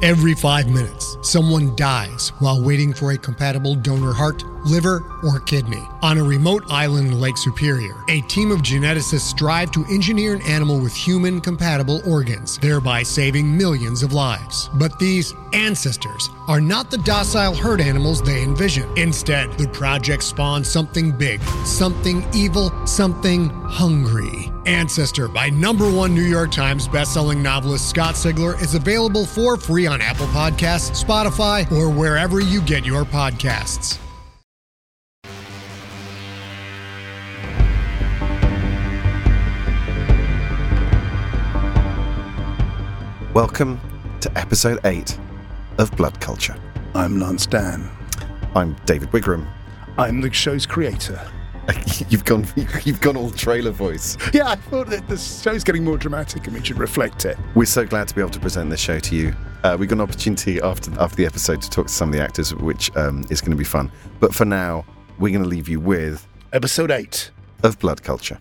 Every 5 minutes, someone dies while waiting for a compatible donor heart, liver, or kidney. On a remote island in Lake Superior, a team of geneticists strive to engineer an animal with human-compatible organs, thereby saving millions of lives. But these ancestors are not the docile herd animals they envision. Instead, the project spawns something big, something evil, something hungry. Ancestor by #1 New York Times bestselling novelist Scott Sigler is available for free on Apple Podcasts, Spotify, or wherever you get your podcasts. Welcome to episode 8 of Blood Culture. I'm Lance Dan. I'm David Wigram. I'm the show's creator. You've gone all trailer voice. Yeah, I thought that the show's getting more dramatic and we should reflect it. We're so glad to be able to present this show to you. We got an opportunity after the episode to talk to some of the actors, which is going to be fun. But for now, we're going to leave you with episode 8 of Blood Culture.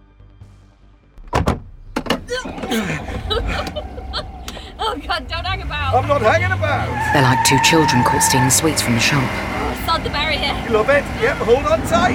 Oh God, don't hang about. I'm not hanging about. They're like two children caught stealing sweets from the shop. Oh, sod the barrier. You love it? Yep, hold on tight.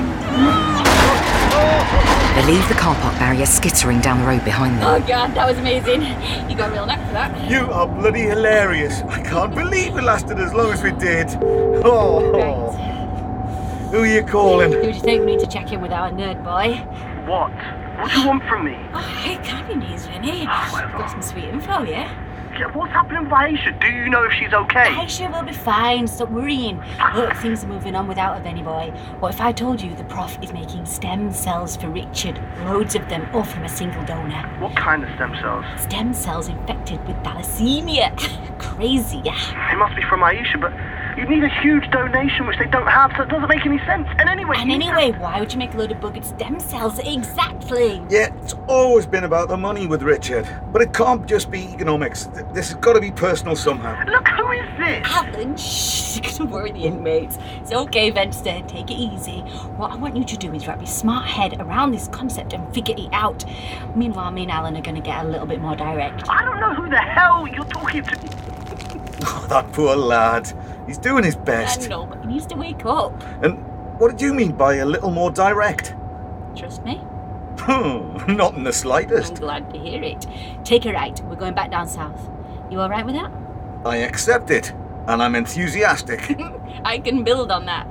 They leave the car park barrier skittering down the road behind them. Oh God, that was amazing. You got a real knack for that. You are bloody hilarious. I can't believe it lasted as long as we did. Oh. Right. Who are you calling? Who do you think? We need to check in with our nerd boy. What? What do you want from me? Oh, hey, can't be news, Vinny. well. Got some sweet info, yeah? Yeah, what's happening with Aisha? Do you know if she's okay? Aisha will be fine. Stop worrying. Look, things are moving on without her, Vinny boy. What if I told you the prof is making stem cells for Richard? Loads of them, all from a single donor. What kind of stem cells? Stem cells infected with thalassemia. Crazy. It must be from Aisha, but you'd need a huge donation, which they don't have, so it doesn't make any sense. And anyway... why would you make a load of buggered stem cells? Exactly. Yeah, it's always been about the money with Richard. But it can't just be economics. This has got to be personal somehow. Look, who is this? Alan, shh, you're gonna worry the inmates. It's okay, Venster, take it easy. What I want you to do is wrap your smart head around this concept and figure it out. Meanwhile, me and Alan are gonna get a little bit more direct. I don't know who the hell you're talking to. Oh, that poor lad. He's doing his best. I know, but he needs to wake up. And what did you mean by a little more direct? Trust me? Not in the slightest. I'm glad to hear it. Take a right. We're going back down south. You all right with that? I accept it, and I'm enthusiastic. I can build on that.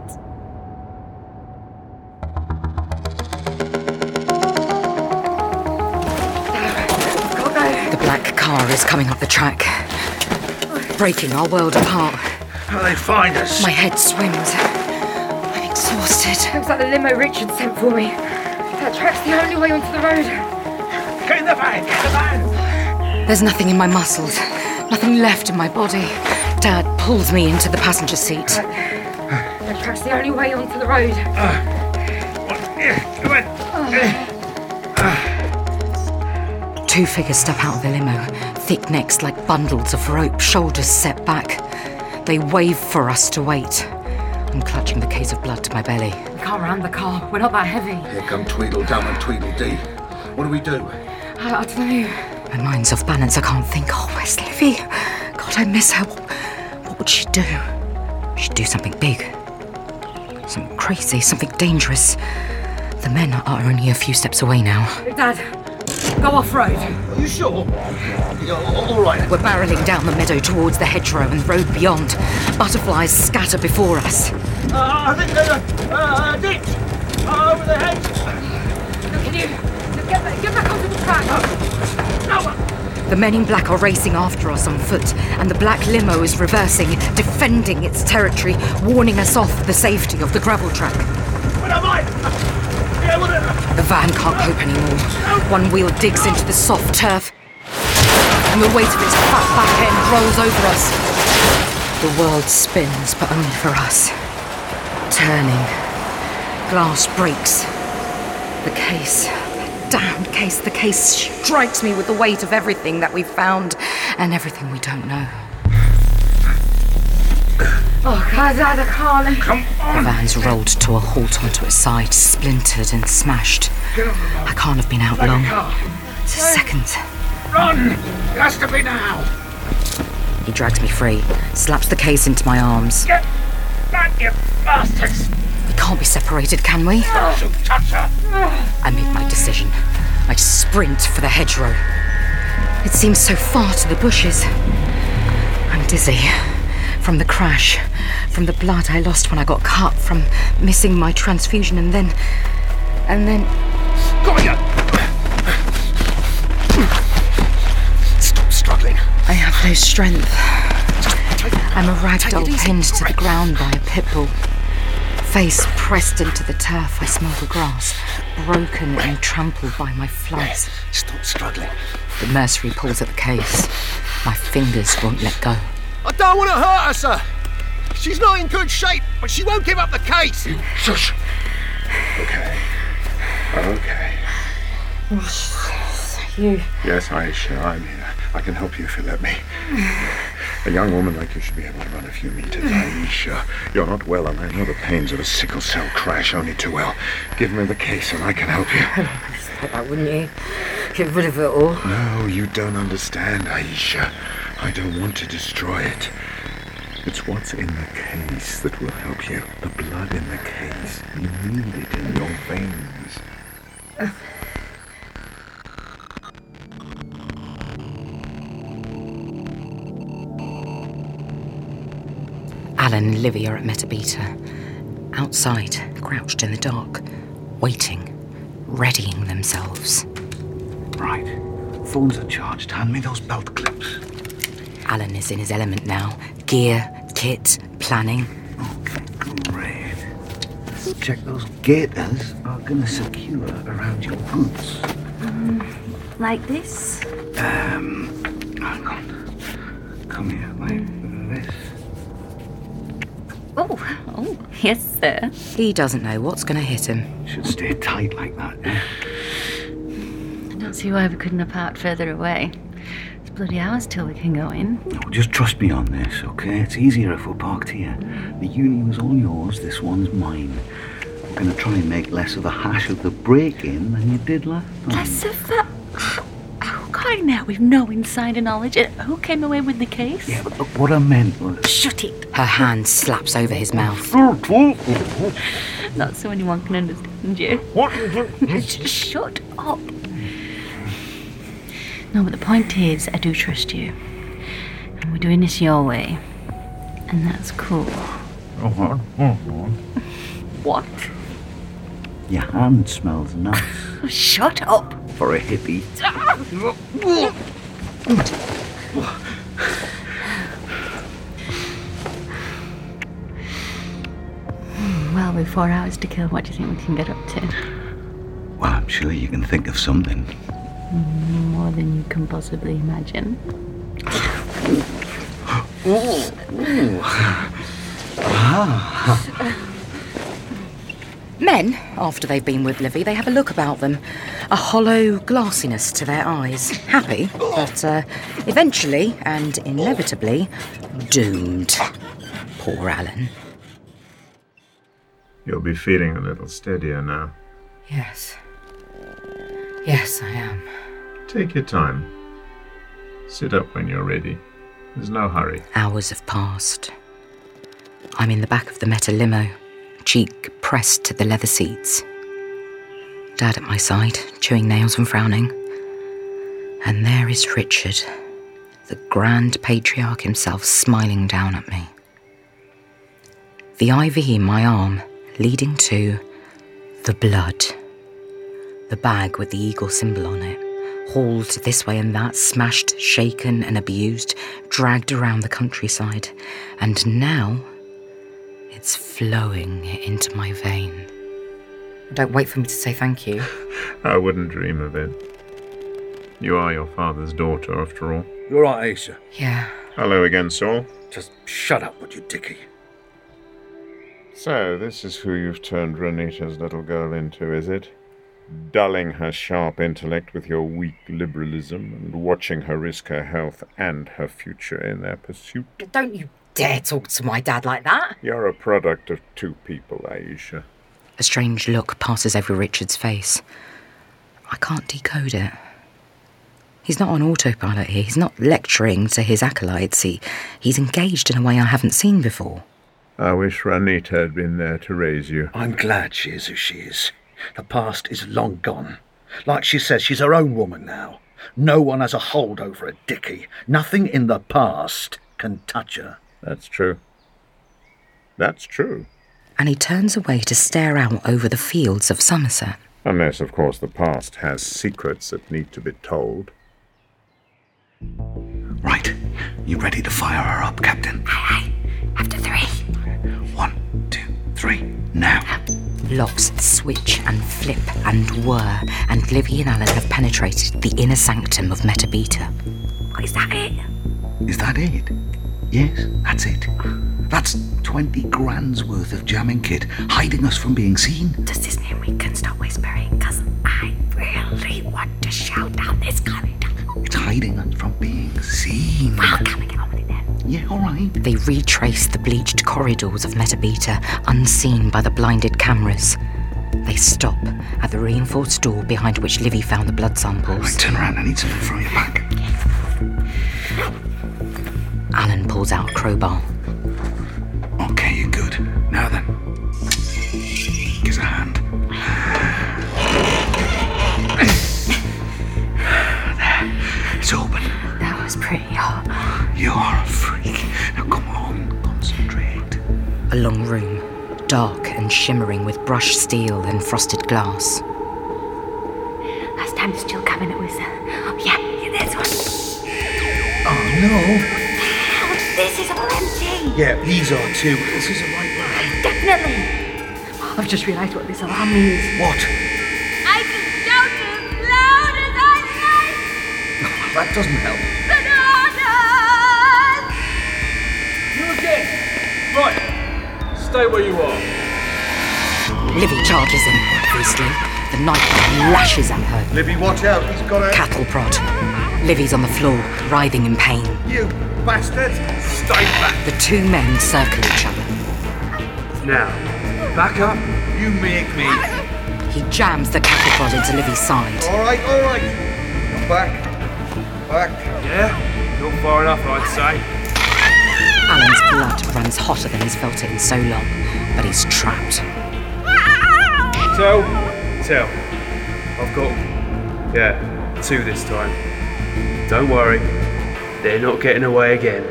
The black car is coming up the track, breaking our world apart. How they find us? My head swims. I'm exhausted. Looks like the limo Richard sent for me. That track's the only way onto the road. Get in the van! Get in the van! There's nothing in my muscles, nothing left in my body. Dad pulls me into the passenger seat. That track's the only way onto the road. Come on. Two figures step out of the limo, thick necks like bundles of rope, shoulders set back. They wave for us to wait. I'm clutching the case of blood to my belly. We can't ram the car. We're not that heavy. Here come Tweedledum and Tweedledee. What do we do? I don't know. My mind's off balance. I can't think. Oh, where's Livy? God, I miss her. What would she do? She'd do something big. Something crazy, something dangerous. The men are only a few steps away now. Dad, go off-road. Are you sure? Yeah, all right. We're barreling down the meadow towards the hedgerow and the road beyond. Butterflies scatter before us. I think there's a ditch over the hedge. Can you get back onto the track? The men in black are racing after us on foot, and the black limo is reversing, defending its territory, warning us off the safety of the gravel track. What am I? The van can't cope anymore. One wheel digs into the soft turf, and the weight of its fat back end rolls over us. The world spins, but only for us. Turning. Glass breaks. The case. The damned case. The case strikes me with the weight of everything that we've found and everything we don't know. Oh, God, Dad, I can't. Come on! The van's rolled to a halt onto its side, splintered and smashed. I can't have been out long. Seconds. Run! It has to be now! He drags me free, slaps the case into my arms. Get back, you bastards! We can't be separated, can we? Don't touch her! I make my decision. I sprint for the hedgerow. It seems so far to the bushes. I'm dizzy. From the crash, from the blood I lost when I got cut, from missing my transfusion, and then... Got ya! Stop struggling. I have no strength. I'm a ragdoll pinned to the ground by a pit bull. Face pressed into the turf, I smell the grass, broken and trampled by my flies. Stop struggling. The mercenary pulls at the case. My fingers won't let go. I don't want to hurt her, sir. She's not in good shape, but she won't give up the case. Shush. Okay. You... Yes, Aisha, I'm here. I can help you if you let me. A young woman like you should be able to run a few meters. Aisha, you're not well, and I know the pains of a sickle cell crash only too well. Give me the case and I can help you. Like that, wouldn't you? Get rid of it all. No, you don't understand, Aisha. I don't want to destroy it. It's what's in the case that will help you. The blood in the case. You need it in your veins. Alan and Livy are at Metabeta. Outside, crouched in the dark, waiting, readying themselves. Right. Phones are charged. Hand me those belt clips. Alan is in his element now. Gear, kit, planning. Okay, great. Check those gaiters are gonna secure around your boots. Like this? Hang on. Come here, like this. Oh, yes, sir. He doesn't know what's going to hit him. Should stay tight like that, eh? I don't see why we couldn't have parked further away. It's bloody hours till we can go in. No, just trust me on this, okay? It's easier if we're parked here. The uni was all yours, this one's mine. We're going to try and make less of a hash of the break-in than you did last time. Less of that? Oh, God, now we've no insider knowledge. Who came away with the case? Yeah, but look, what I meant was... Shut it. Her hand slaps over his mouth. Not so anyone can understand you. What? Shut up. No, but the point is, I do trust you. And we're doing this your way. And that's cool. What? Your hand smells nice. Shut up. For a hippie. Well, with 4 hours to kill, what do you think we can get up to? Well, I'm sure you can think of something. More than you can possibly imagine. Men, after they've been with Livy, they have a look about them. A hollow glassiness to their eyes. Happy, but eventually, and inevitably, doomed. Poor Alan. You'll be feeling a little steadier now. Yes. Yes, I am. Take your time. Sit up when you're ready. There's no hurry. Hours have passed. I'm in the back of the Meta limo, cheek pressed to the leather seats. Dad at my side, chewing nails and frowning. And there is Richard, the grand patriarch himself, smiling down at me. The IV in my arm, leading to the blood. The bag with the eagle symbol on it, hauled this way and that, smashed, shaken and abused, dragged around the countryside. And now, it's flowing into my vein. Don't wait for me to say thank you. I wouldn't dream of it. You are your father's daughter, after all. You're right, Aisha. Yeah. Hello again, Saul. Just shut up, would you, Dickie? So, this is who you've turned Renita's little girl into, is it? Dulling her sharp intellect with your weak liberalism and watching her risk her health and her future in their pursuit. Don't you dare talk to my dad like that. You're a product of two people, Aisha. A strange look passes over Richard's face. I can't decode it. He's not on autopilot here. He's not lecturing to his acolytes. He's engaged in a way I haven't seen before. I wish Ranita had been there to raise you. I'm glad she is who she is. The past is long gone. Like she says, she's her own woman now. No one has a hold over her, Dickie. Nothing in the past can touch her. That's true. That's true. And he turns away to stare out over the fields of Somerset. Unless, of course, the past has secrets that need to be told. Right. You ready to fire her up, Captain? Aye. After 3. 1, 2, 3. Now. Locks switch and flip and whir, and Livy and Alan have penetrated the inner sanctum of Metabeta. Is that it? Is that it? Yes, that's it. That's 20 grand's worth of jamming kit, hiding us from being seen. Does this mean we can stop whispering? Because I really want to shout down this corridor. It's hiding us from being seen. Well, can we get on with it then? Yeah, all right. They retrace the bleached corridors of Metabeta, unseen by the blinded cameras. They stop at the reinforced door behind which Livy found the blood samples. Right, turn around. I need something from your back. Alan pulls out a crowbar. Okay, you're good. Now then. Give us a hand. There. It's open. That was pretty hot. You're a freak. Now come on, concentrate. A long room, dark and shimmering with brushed steel and frosted glass. Last time the still cabinet was yeah, this one. Oh, no. This is all empty. Yeah, these are too. This is a right lab. Definitely. I've just realised what this alarm means. What? I can shout as loud as I like. That doesn't help. Bananas! You again? Right. Stay where you are. Livy charges in, obviously. The knife lashes at her. Livy, watch out. He's got a... Cattle prod. Livy's on the floor, writhing in pain. You bastard! Stay back. The two men circle each other. Now, back up. You make me. He jams the cattle prod into Livy's side. All right. Back. Yeah? Not far enough, I'd say. Alan's blood runs hotter than he's felt it in so long, but he's trapped. Tell. I've got, 2 this time. Don't worry, they're not getting away again.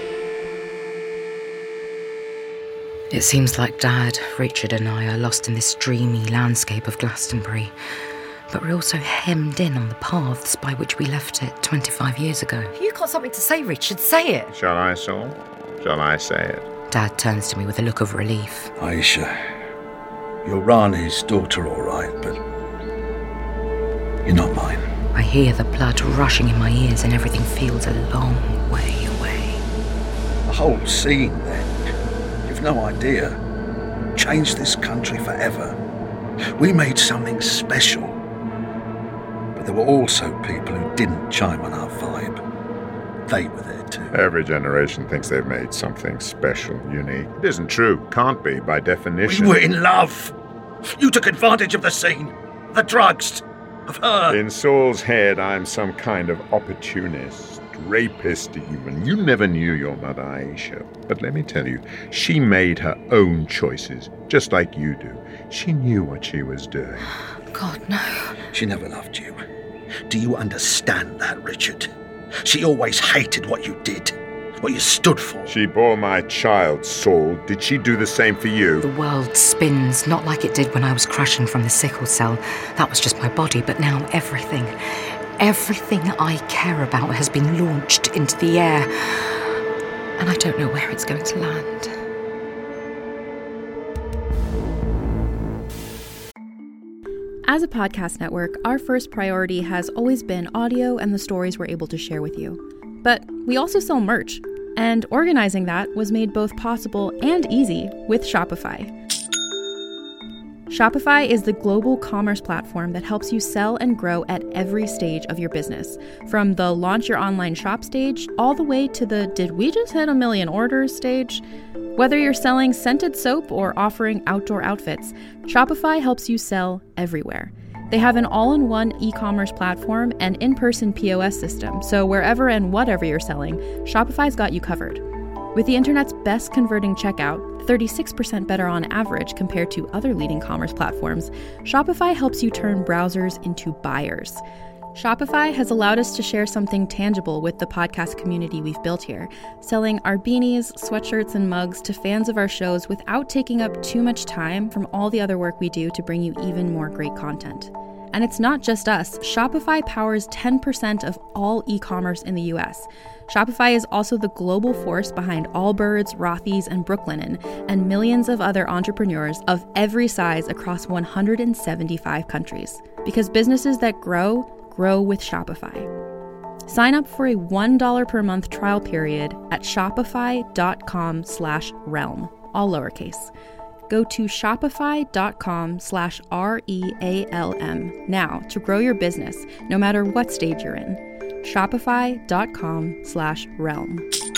It seems like Dad, Richard and I are lost in this dreamy landscape of Glastonbury, but we're also hemmed in on the paths by which we left it 25 years ago. If you've got something to say, Richard, say it. Shall I, Saul? Shall I say it? Dad turns to me with a look of relief. Aisha, you're Rani's daughter, all right, but you're not mine. I hear the blood rushing in my ears and everything feels a long way away. The whole scene, then, you've no idea. Changed this country forever. We made something special. But there were also people who didn't chime on our vibe. They were there too. Every generation thinks they've made something special, unique. It isn't true. Can't be, by definition. We were in love. You took advantage of the scene. The drugs. Of her. In Saul's head, I'm some kind of opportunist, rapist even. You never knew your mother, Aisha. But let me tell you, she made her own choices, just like you do. She knew what she was doing. God, no. She never loved you. Do you understand that, Richard? She always hated what you did, what you stood for. She bore my child, Saul. Did she do the same for you? The world spins, not like it did when I was crashing from the sickle cell. That was just my body, but now everything I care about has been launched into the air. And I don't know where it's going to land. As a podcast network, our first priority has always been audio and the stories we're able to share with you. But we also sell merch, and organizing that was made both possible and easy with Shopify. Shopify is the global commerce platform that helps you sell and grow at every stage of your business, from the launch your online shop stage all the way to the did we just hit 1 million orders stage. Whether you're selling scented soap or offering outdoor outfits, Shopify helps you sell everywhere. They have an all-in-one e-commerce platform and in-person POS system, so wherever and whatever you're selling, Shopify's got you covered. With the internet's best converting checkout, 36% better on average compared to other leading commerce platforms, Shopify helps you turn browsers into buyers. Shopify has allowed us to share something tangible with the podcast community we've built here, selling our beanies, sweatshirts, and mugs to fans of our shows without taking up too much time from all the other work we do to bring you even more great content. And it's not just us. Shopify powers 10% of all e-commerce in the US. Shopify is also the global force behind Allbirds, Rothy's, and Brooklinen, and millions of other entrepreneurs of every size across 175 countries. Because businesses that grow with Shopify. Sign up for a $1 per month trial period at shopify.com/realm, all lowercase. Go to shopify.com/REALM now to grow your business, no matter what stage you're in. Shopify.com/realm.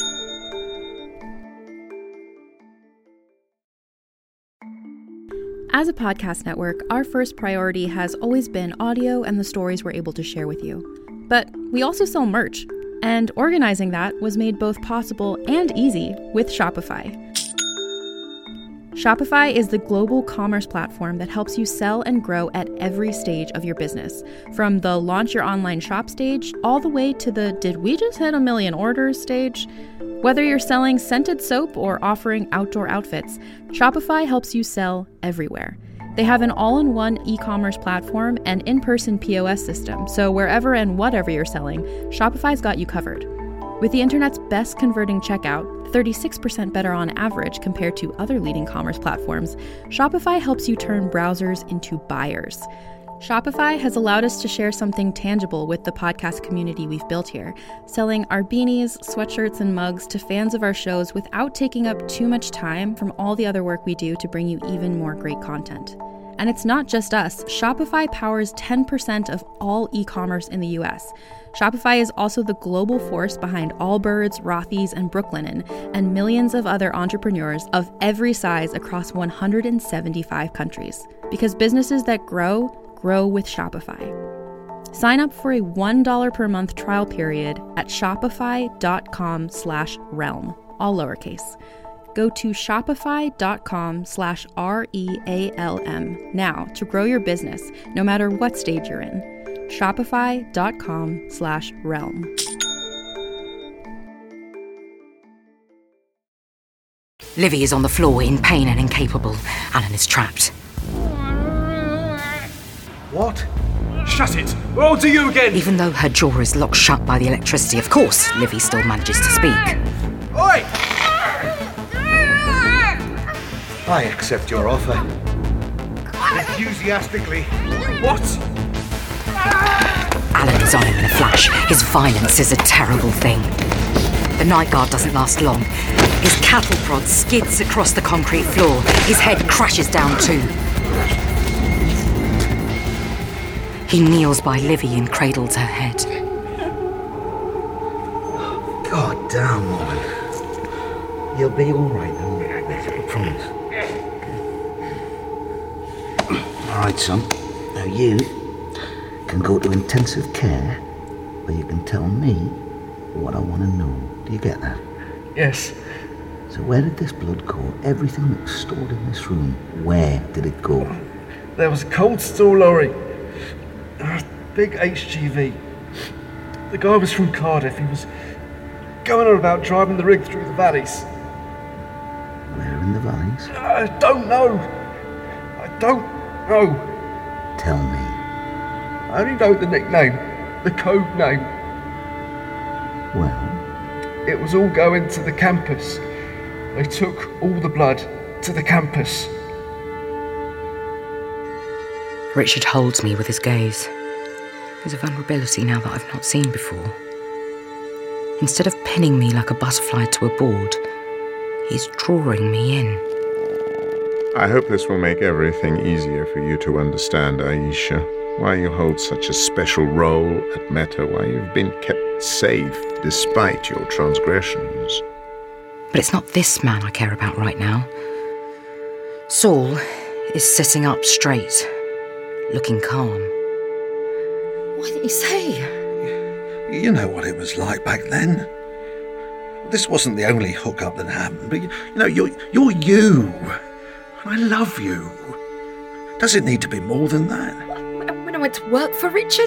As a podcast network, our first priority has always been audio and the stories we're able to share with you. But we also sell merch, and organizing that was made both possible and easy with Shopify. Shopify is the global commerce platform that helps you sell and grow at every stage of your business, from the launch your online shop stage all the way to the did we just hit 1 million orders stage. Whether you're selling scented soap or offering outdoor outfits, Shopify helps you sell everywhere. They have an all-in-one e-commerce platform and in-person POS system, so wherever and whatever you're selling, Shopify's got you covered. With the internet's best converting checkout, 36% better on average compared to other leading commerce platforms, Shopify helps you turn browsers into buyers. Shopify has allowed us to share something tangible with the podcast community we've built here, selling our beanies, sweatshirts, and mugs to fans of our shows without taking up too much time from all the other work we do to bring you even more great content. And it's not just us. Shopify powers 10% of all e-commerce in the US. Shopify is also the global force behind Allbirds, Rothy's, and Brooklinen, and millions of other entrepreneurs of every size across 175 countries. Because businesses that grow with Shopify. Sign up for a $1 per month trial period at shopify.com/realm, all lowercase. Go to shopify.com/REALM now to grow your business, no matter what stage you're in. Shopify.com/realm. Livy is on the floor in pain and incapable. Alan is trapped. What? Shut it! We're on to you again! Even though her jaw is locked shut by the electricity, of course, Livy still manages to speak. Oi! I accept your offer. Enthusiastically. What? Alan is on him in a flash. His violence is a terrible thing. The night guard doesn't last long. His cattle prod skids across the concrete floor. His head crashes down too. He kneels by Livy and cradles her head. God damn, woman. You'll be all right, though. I promise. All right, son. Now you can go to intensive care, where you can tell me what I want to know. Do you get that? Yes. So where did this blood go? Everything that was stored in this room, where did it go? There was a cold store lorry. A big HGV. The guy was from Cardiff. He was going on about driving the rig through the valleys. Where in the valleys? I don't know. Tell me. I only know the nickname, the code name. Well? It was all going to the campus. They took all the blood to the campus. Richard holds me with his gaze. There's a vulnerability now that I've not seen before. Instead of pinning me like a butterfly to a board, he's drawing me in. I hope this will make everything easier for you to understand, Aisha. Why you hold such a special role at Meta, why you've been kept safe despite your transgressions. But it's not this man I care about right now. Saul is sitting up straight, looking calm. Why didn't you say? You know what it was like back then. This wasn't the only hookup that happened, but you're you. I love you. Does it need to be more than that? When I went to work for Richard?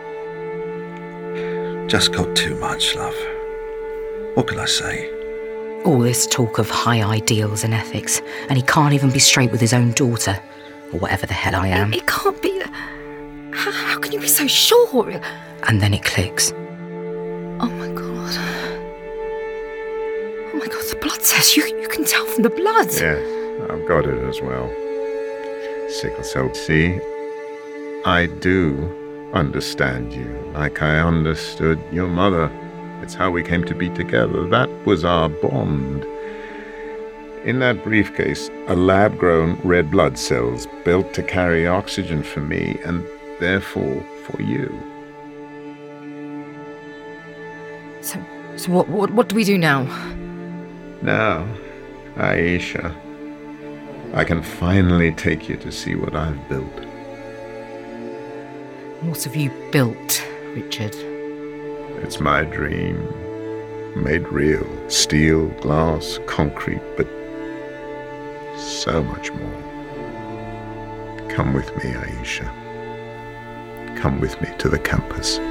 Just got too much, love. What can I say? All this talk of high ideals and ethics, and he can't even be straight with his own daughter, or whatever the hell I am. It can't be. How can you be so sure? And then it clicks. Oh my god. Oh my god, the blood test. You can tell from the blood. Yes, I've got it as well. Sickle cell. See, I do understand you like I understood your mother. It's how we came to be together. That was our bond. In that briefcase are lab-grown red blood cells built to carry oxygen for me and therefore for you. So what do we do now? Now, Aisha, I can finally take you to see what I've built. What have you built, Richard? It's my dream, made real. Steel, glass, concrete, but so much more. Come with me, Aisha. Come with me to the campus.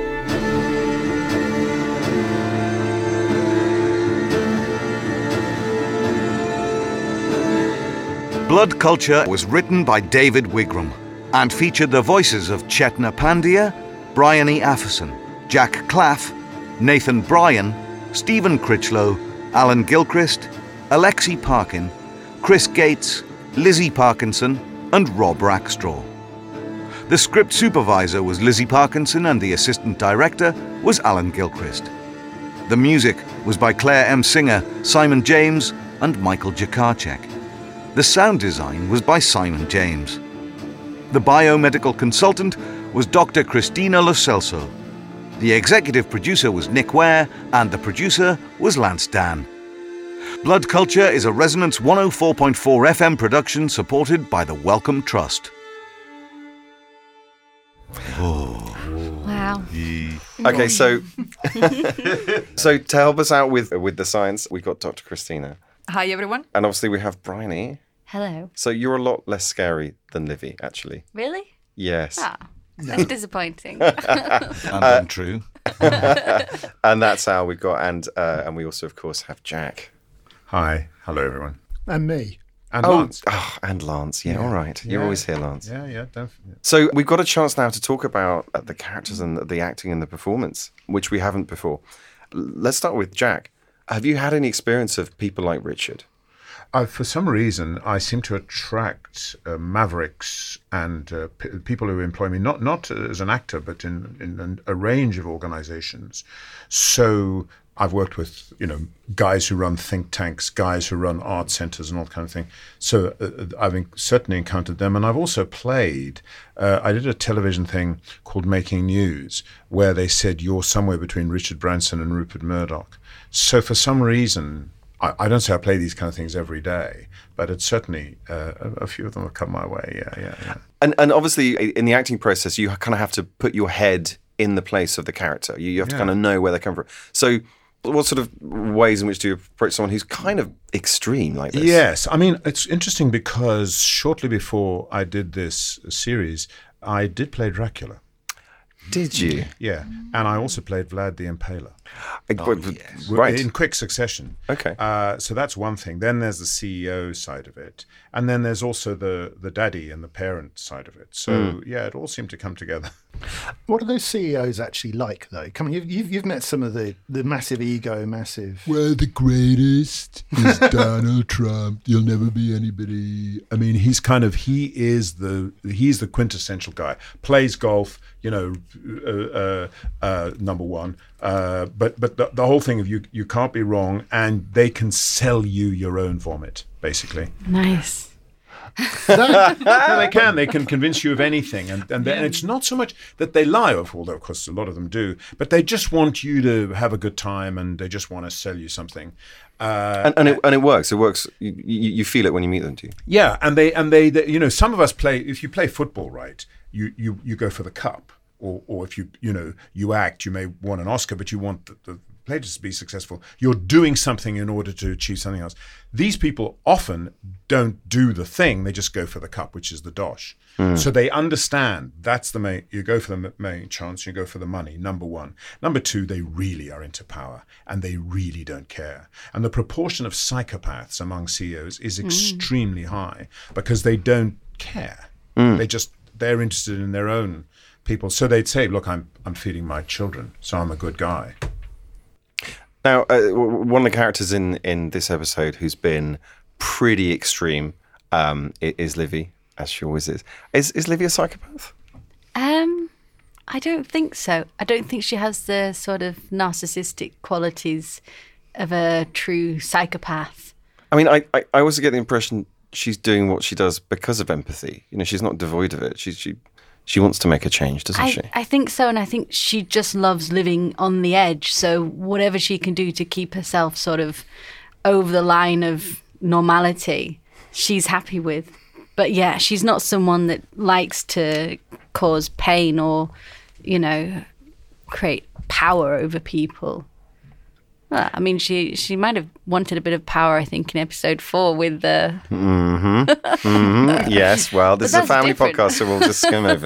Blood Culture was written by David Wigram and featured the voices of Chetna Pandya, Bryony Afferson, Jack Claff, Nathan Bryan, Stephen Critchlow, Alan Gilchrist, Alexi Parkin, Chris Gates, Lizzie Parkinson, and Rob Rackstraw. The script supervisor was Lizzie Parkinson and the assistant director was Alan Gilchrist. The music was by Claire M. Singer, Simon James, and Michael Jakarczyk. The sound design was by Simon James. The biomedical consultant was Dr. Christina Lo Celso. The executive producer was Nick Ware, and the producer was Lance Dan. Blood Culture is a Resonance 104.4 FM production supported by the Wellcome Trust. Oh. Wow. Okay, so to help us out with the science, we've got Dr. Christina. Hi, everyone. And obviously we have Bryony. Hello. So you're a lot less scary than Livy, actually. Really? Yes. Ah, that's disappointing. And untrue. And that's how we've got, and we also, of course, have Jack. Hi. Hello, everyone. And me. And Lance. Oh, and Lance. Yeah, all right. You're always here, Lance. Yeah, definitely. So we've got a chance now to talk about the characters and the acting and the performance, which we haven't before. Let's start with Jack. Have you had any experience of people like Richard? For some reason, I seem to attract mavericks and people who employ me, not as an actor, but in a range of organizations. So I've worked with, guys who run think tanks, guys who run art centers and all that kind of thing. So I've certainly encountered them. And I've also played, I did a television thing called Making News, where they said, you're somewhere between Richard Branson and Rupert Murdoch. So for some reason, I don't say I play these kind of things every day, but it's certainly a few of them have come my way. Yeah. And obviously, in the acting process, you kind of have to put your head in the place of the character. You have to kind of know where they come from. So what sort of ways in which do you approach someone who's kind of extreme like this? Yes. I mean, it's interesting because shortly before I did this series, I did play Dracula. Did you? Yeah. And I also played Vlad the Impaler. Yes. Right. In quick succession. Okay. So that's one thing. Then there's the CEO side of it. And then there's also the daddy and the parent side of it. So, it all seemed to come together. What are those CEOs actually like, though? Come on, you've met some of the massive ego, massive... Well, the greatest is Donald Trump. You'll never be anybody. I mean, he's the quintessential guy. Plays golf, number one. But the whole thing of you can't be wrong, and they can sell you your own vomit, basically. Nice. They can convince you of anything, and it's not so much that they lie, although of course a lot of them do, but they just want you to have a good time, and they just want to sell you something. And it works. It works. You feel it when you meet them, do you? Yeah, and they some of us play. If you play football, right, you go for the cup. or if you act, you may want an Oscar, but you want the play to be successful. You're doing something in order to achieve something else. These people often don't do the thing; they just go for the cup, which is the dosh. So they understand that's the main. You go for the main chance. You go for the money. Number one. Number two, they really are into power, and they really don't care. And the proportion of psychopaths among CEOs is extremely high because they don't care. They're interested in their own people. So they'd say, "Look, I'm feeding my children, so I'm a good guy." Now, one of the characters in this episode who's been pretty extreme is Livy, as she always is. Is Livy a psychopath? I don't think so. I don't think she has the sort of narcissistic qualities of a true psychopath. I mean, I always get the impression she's doing what she does because of empathy. She's not devoid of it. She wants to make a change, doesn't she? I think so, and I think she just loves living on the edge. So whatever she can do to keep herself sort of over the line of normality, she's happy with. But yeah, she's not someone that likes to cause pain or, create power over people. Well, I mean, she might have wanted a bit of power, I think, in episode 4 with the... Yes, well, this is a family podcast, so we'll just skim over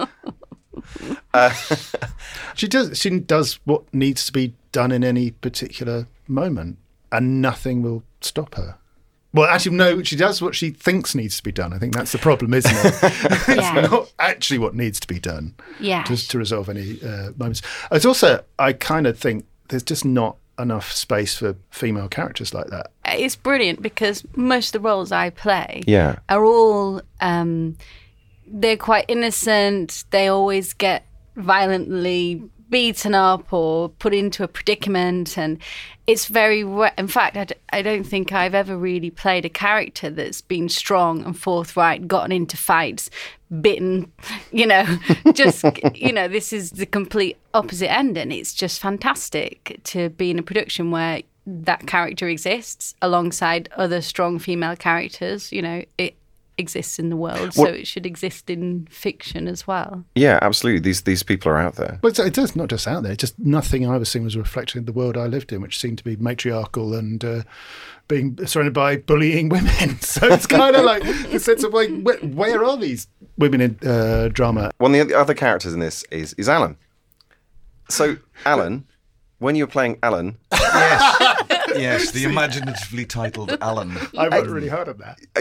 that. She does what needs to be done in any particular moment, and nothing will stop her. Well, actually, no, she does what she thinks needs to be done. I think that's the problem, isn't it? It's not actually what needs to be done to resolve any moments. It's also, I kind of think there's just not enough space for female characters like that. It's brilliant because most of the roles I play are all, they're quite innocent. They always get violently beaten up or put into a predicament, and it's very in fact I don't think I've ever really played a character that's been strong and forthright, gotten into fights, bitten, just this is the complete opposite end, and it's just fantastic to be in a production where that character exists alongside other strong female characters. It exists in the world, so it should exist in fiction as well. Yeah, absolutely. These people are out there. But it does not just out there. Just nothing I was seeing was reflecting the world I lived in, which seemed to be matriarchal and being surrounded by bullying women. So it's kind of like the sense of like, where are these women in drama? One of the other characters in this is Alan. So Alan, when you were playing Alan, yes, the imaginatively titled Alan. I worked really hard on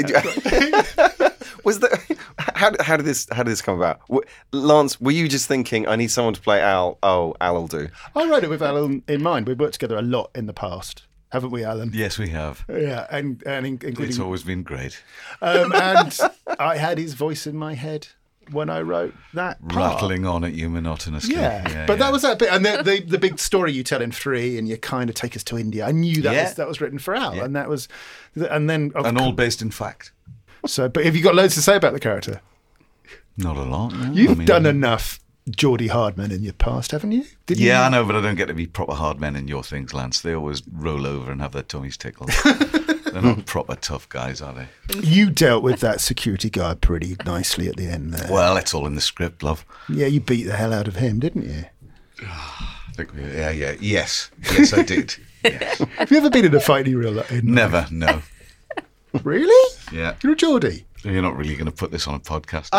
that. Was there? How did this come about? Lance, were you just thinking, I need someone to play Al? Oh, Al will do. I wrote it with Alan in mind. We've worked together a lot in the past, haven't we, Alan? Yes, we have. Yeah, and including, it's always been great. And I had his voice in my head when I wrote that part. Rattling on at you monotonously. Yeah, but that was that bit. And the big story you tell in 3, and you kind of take us to India. I knew that was written for Al, and that was, and then all based in fact. So, but have you got loads to say about the character? Not a lot. No. You've done enough Geordie Hardmen in your past, haven't you? I know, but I don't get to be proper hard men in your things, Lance. They always roll over and have their tummies tickled. They're not proper tough guys, are they? You dealt with that security guard pretty nicely at the end there. Well, it's all in the script, love. Yeah, you beat the hell out of him, didn't you? I think Yes, I did. Yes. Have you ever been in a fight in real life? Never, no. Really? Yeah. You're a Geordie? You're not really going to put this on a podcast.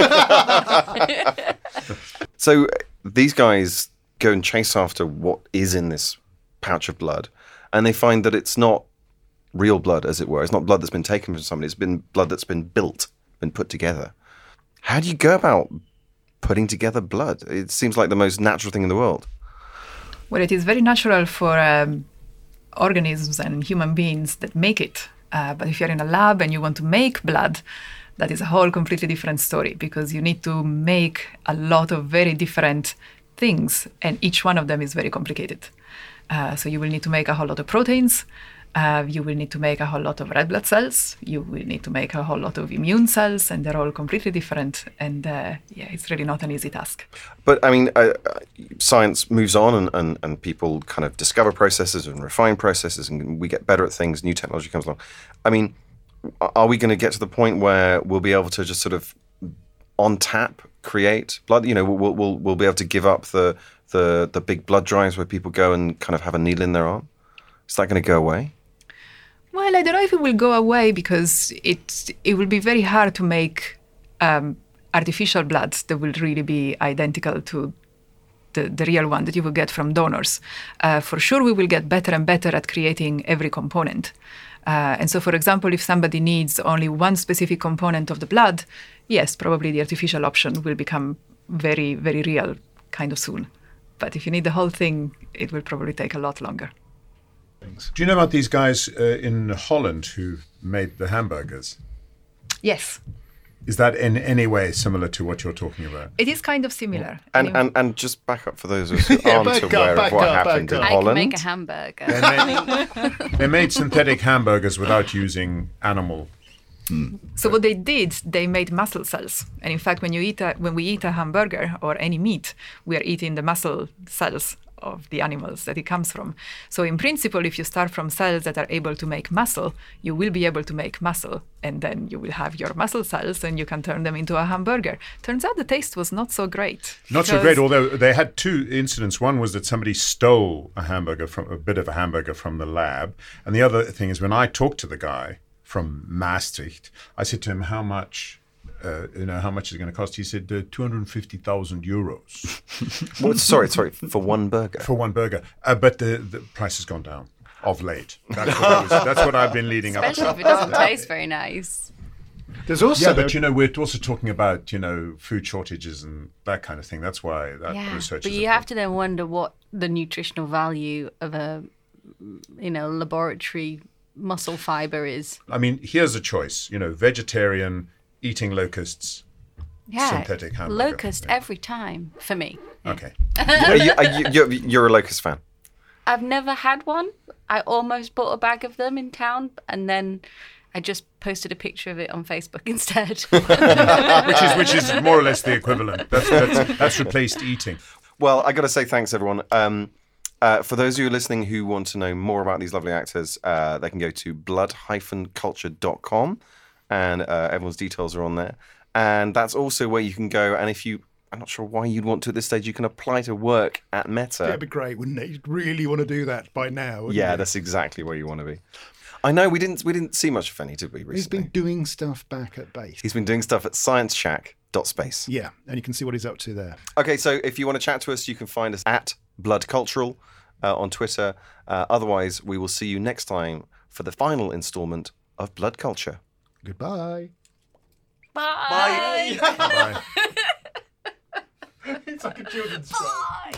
So these guys go and chase after what is in this pouch of blood, and they find that it's not real blood, as it were. It's not blood that's been taken from somebody. It's been blood that's been built, been put together. How do you go about putting together blood? It seems like the most natural thing in the world. Well, it is very natural for organisms and human beings that make it. But if you're in a lab and you want to make blood, that is a whole completely different story, because you need to make a lot of very different things, and each one of them is very complicated. So you will need to make a whole lot of proteins. You will need to make a whole lot of red blood cells. You will need to make a whole lot of immune cells, and they're all completely different. And it's really not an easy task. But I mean, science moves on, and people kind of discover processes and refine processes, and we get better at things. New technology comes along. I mean, are we going to get to the point where we'll be able to just sort of on tap create blood? You know, we'll be able to give up the big blood drives where people go and kind of have a needle in their arm. Is that going to go away? Well, I don't know if it will go away because it will be very hard to make artificial blood that will really be identical to the real one that you will get from donors. For sure, we will get better and better at creating every component. And so, for example, if somebody needs only one specific component of the blood, yes, probably the artificial option will become very, very real kind of soon. But if you need the whole thing, it will probably take a lot longer. Do you know about these guys in Holland who made the hamburgers? Yes. Is that in any way similar to what you're talking about? It is kind of similar. And just back up for those of us who aren't aware of what happened in Holland. I can make a hamburger. They made synthetic hamburgers without using animal. So what they did, they made muscle cells. And in fact, when we eat a hamburger or any meat, we are eating the muscle cells of the animals that it comes from. So in principle, if you start from cells that are able to make muscle, you will be able to make muscle, and then you will have your muscle cells and you can turn them into a hamburger. Turns out the taste was not so great. Not so great, although they had two incidents. One was that somebody stole a bit of a hamburger from the lab. And the other thing is when I talked to the guy from Maastricht, I said to him, how much is it going to cost? He said 250,000 euros. Well, sorry, for one burger? For one burger. But the price has gone down of late. That's what I've been leading up to. Especially if it doesn't taste very nice. There's also, but we're also talking about, food shortages and that kind of thing. That's why that research but is you have to then wonder what the nutritional value of a, laboratory muscle fiber is. I mean, here's a choice, vegetarian, eating locusts, synthetic hamburger. Locust every time for me. Okay. You're a locust fan? I've never had one. I almost bought a bag of them in town, and then I just posted a picture of it on Facebook instead. which is more or less the equivalent. That's replaced eating. Well, I got to say thanks, everyone. For those of you listening who want to know more about these lovely actors, they can go to blood-culture.com. And everyone's details are on there. And that's also where you can go. And I'm not sure why you'd want to at this stage, you can apply to work at Meta. That'd be great, wouldn't it? You'd really want to do that by now, wouldn't you? That's exactly where you want to be. I know we didn't see much of Fenny, did we, recently? He's been doing stuff back at base. He's been doing stuff at scienceshack.space. Yeah, and you can see what he's up to there. Okay, so if you want to chat to us, you can find us at BloodCultural on Twitter. Otherwise, we will see you next time for the final installment of Blood Culture. Goodbye. Bye. Bye. It's like a children's show.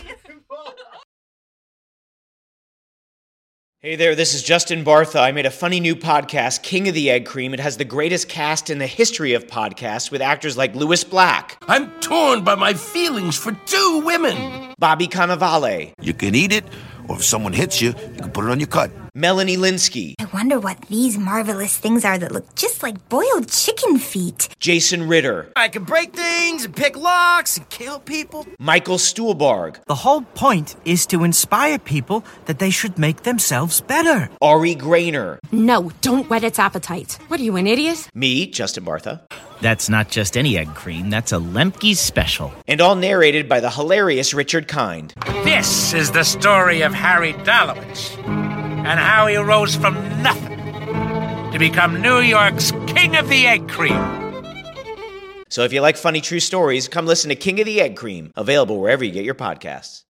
Hey there, this is Justin Bartha. I made a funny new podcast, King of the Egg Cream. It has the greatest cast in the history of podcasts with actors like Louis Black. I'm torn by my feelings for two women. Bobby Cannavale. You can eat it, or if someone hits you, you can put it on your cut. Melanie Linsky. I wonder what these marvelous things are that look just like boiled chicken feet. Jason Ritter. I can break things and pick locks and kill people. Michael Stuhlbarg. The whole point is to inspire people that they should make themselves better. Ari Grainer. No, don't whet its appetite. What are you, an idiot? Me, Justin Bartha. That's not just any egg cream, that's a Lemke's special. And all narrated by the hilarious Richard Kind. This is the story of Harry Dalowitz and how he rose from nothing to become New York's King of the Egg Cream. So if you like funny true stories, come listen to King of the Egg Cream, available wherever you get your podcasts.